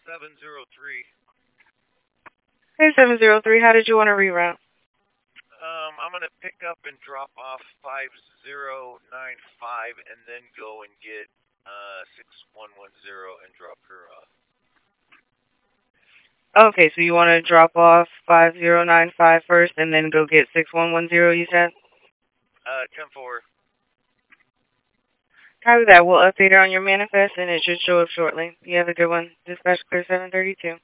703. Hey, 703, how did you want to reroute? I'm gonna pick up and drop off 5095, and then go and get 6110 and drop her off. Okay, so you want to drop off 5095 first and then go get 6110, you said? 10-4. Copy that. We'll update it on your manifest and it should show up shortly. You have a good one. Dispatch clear 732.